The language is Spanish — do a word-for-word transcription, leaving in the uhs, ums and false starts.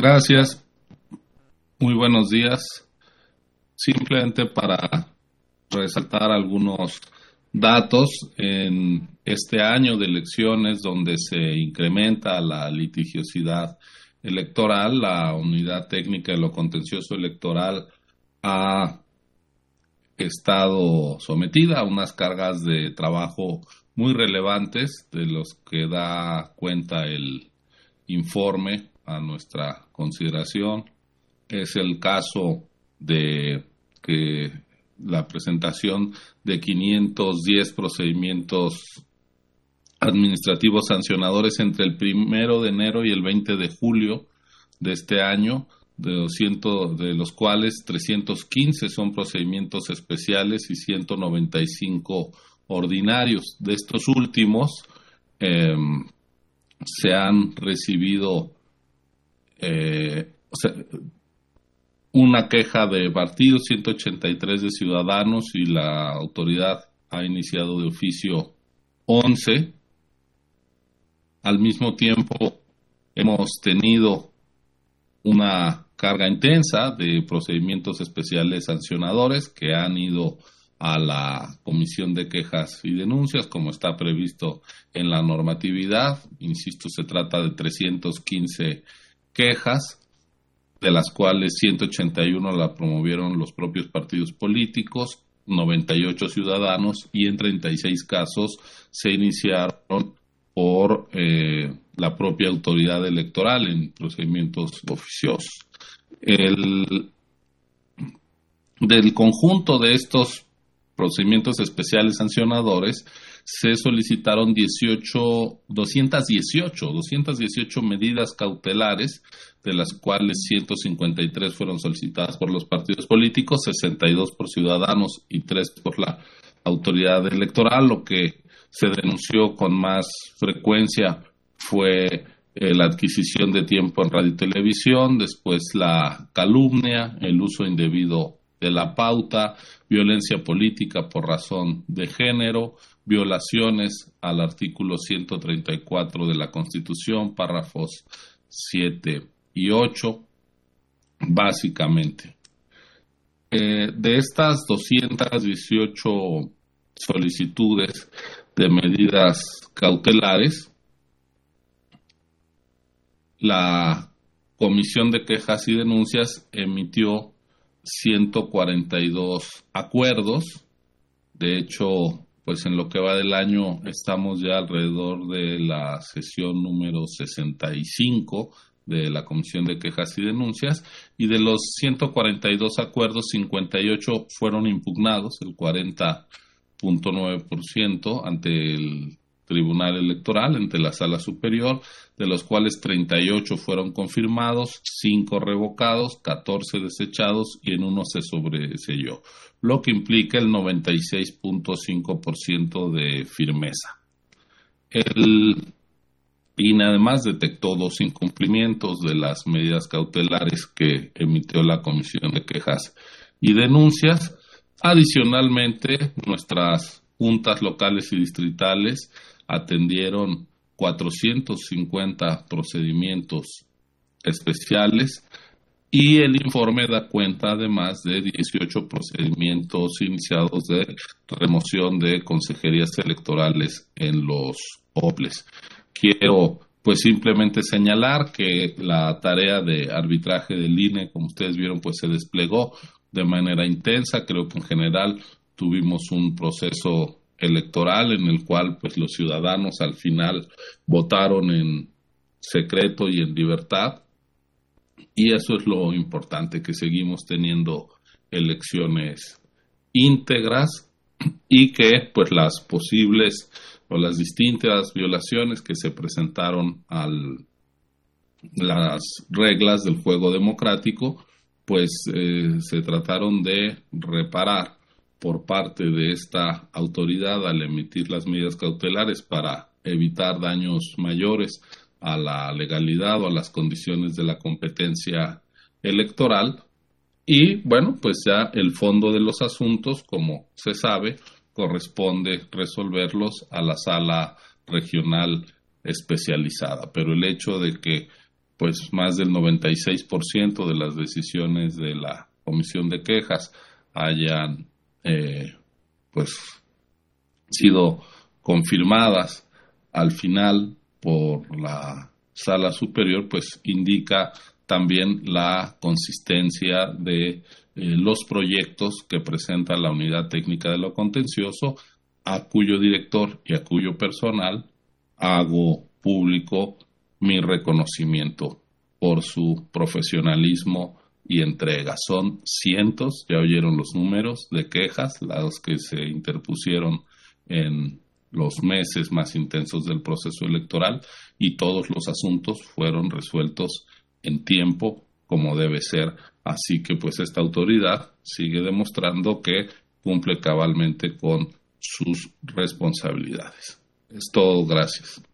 Gracias, muy buenos días. Simplemente para resaltar algunos datos en este año de elecciones donde se incrementa la litigiosidad electoral, la Unidad Técnica de lo Contencioso Electoral ha estado sometida a unas cargas de trabajo muy relevantes de los que da cuenta el informe a nuestra consideración. Es el caso de que la presentación de quinientos diez procedimientos administrativos sancionadores entre el primero de enero y el veinte de julio de este año, de doscientos, de los cuales trescientos quince son procedimientos especiales y ciento noventa y cinco ordinarios. De estos últimos eh, se han recibido eh, o sea, una queja de partidos, ciento ochenta y tres de ciudadanos, y la autoridad ha iniciado de oficio once. Al mismo tiempo hemos tenido una carga intensa de procedimientos especiales sancionadores que han ido a la Comisión de Quejas y Denuncias, como está previsto en la normatividad. Insisto, se trata de trescientas quince quejas, de las cuales ciento ochenta y uno la promovieron los propios partidos políticos, noventa y ocho ciudadanos, y en treinta y seis casos se iniciaron por eh, la propia autoridad electoral en procedimientos oficiosos. El, del conjunto de estos procedimientos especiales sancionadores se solicitaron dieciocho, doscientas dieciocho, doscientas dieciocho medidas cautelares, de las cuales ciento cincuenta y tres fueron solicitadas por los partidos políticos, sesenta y dos por ciudadanos y tres por la autoridad electoral. Lo que se denunció con más frecuencia fue eh, la adquisición de tiempo en radio y televisión, después la calumnia, el uso indebido de la pauta, violencia política por razón de género, violaciones al artículo ciento treinta y cuatro de la Constitución, párrafos siete y ocho, básicamente. Eh, de estas doscientas dieciocho solicitudes de medidas cautelares, la Comisión de Quejas y Denuncias emitió ciento cuarenta y dos acuerdos. De hecho, pues en lo que va del año estamos ya alrededor de la sesión número sesenta y cinco de la Comisión de Quejas y Denuncias, y de los ciento cuarenta y dos acuerdos, cincuenta y ocho fueron impugnados, el cuarenta punto nueve por ciento, ante el Tribunal Electoral, ante la Sala Superior, de los cuales treinta y ocho fueron confirmados, cinco revocados, catorce desechados y en uno se sobreselló, lo que implica el noventa y seis punto cinco por ciento de firmeza. El I N E además detectó dos incumplimientos de las medidas cautelares que emitió la Comisión de Quejas y Denuncias. Adicionalmente, nuestras juntas locales y distritales atendieron cuatrocientos cincuenta procedimientos especiales, y el informe da cuenta además de dieciocho procedimientos iniciados de remoción de consejerías electorales en los O P L E S. Quiero pues simplemente señalar que la tarea de arbitraje del I N E, como ustedes vieron, pues se desplegó de manera intensa. Creo que en general tuvimos un proceso electoral en el cual pues los ciudadanos al final votaron en secreto y en libertad, y eso es lo importante, que seguimos teniendo elecciones íntegras y que pues las posibles o las distintas violaciones que se presentaron a las reglas del juego democrático pues eh, se trataron de reparar por parte de esta autoridad al emitir las medidas cautelares para evitar daños mayores a la legalidad o a las condiciones de la competencia electoral. Y bueno, pues ya el fondo de los asuntos, como se sabe, corresponde resolverlos a la sala regional especializada. Pero el hecho de que pues más del noventa y seis por ciento de las decisiones de la Comisión de Quejas hayan eh, pues sido confirmadas al final por la Sala Superior, pues indica también la consistencia de eh, los proyectos que presenta la Unidad Técnica de lo Contencioso, a cuyo director y a cuyo personal hago público mi reconocimiento por su profesionalismo y entrega. Son cientos, ya oyeron los números de quejas, las que se interpusieron en los meses más intensos del proceso electoral, y todos los asuntos fueron resueltos en tiempo, como debe ser. Así que pues esta autoridad sigue demostrando que cumple cabalmente con sus responsabilidades. Es todo, gracias.